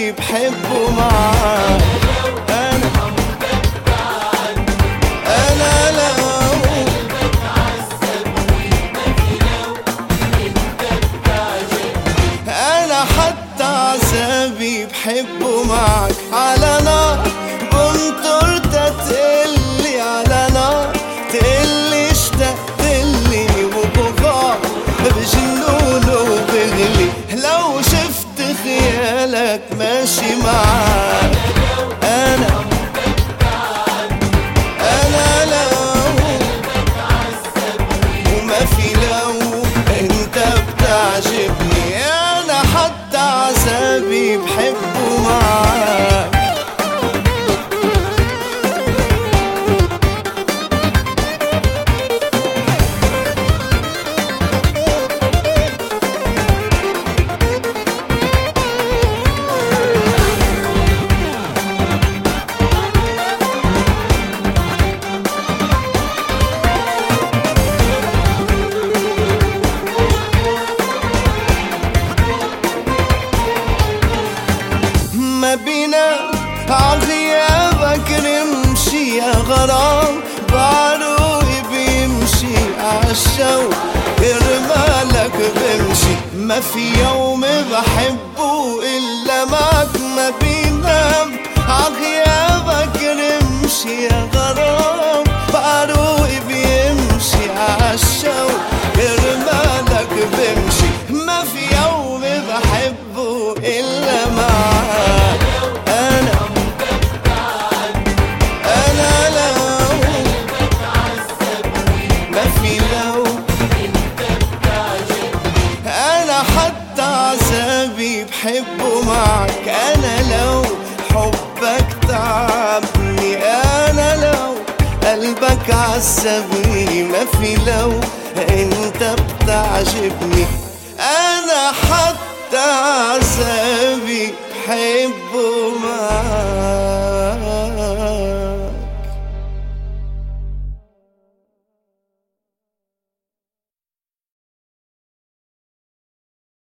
عذابي بحبه معاك. أنا لو أنا حتى عذابي بحبه معك. على نار بنطر تتقلي، على نار تقلي اشتقتلي، وبغار بجنون وبغلي لو شفت خيالك ماشي معاك. أنا لو وما في لو انت بتعجبني، انا حتى عذابي بحبه معاك. ما بينا عغيابك نمشي يا غرام، بعروقي بيمشي عالشوق كرمالك بمشي. ما في يوم بحبه إلا معك. ما بينا عغيابك نمشي يا غرام، بعروقي بيمشي عالشوق كرمالك بمشي. ما في يوم بحبه إلا معك. أنا لو ما في لو أنا حتى عذابي بحبه معك. أنا لو حبك تعبني، أنا لو قلبك عذبني، ما في لو انت بتعجبني، أنا حتى عذابي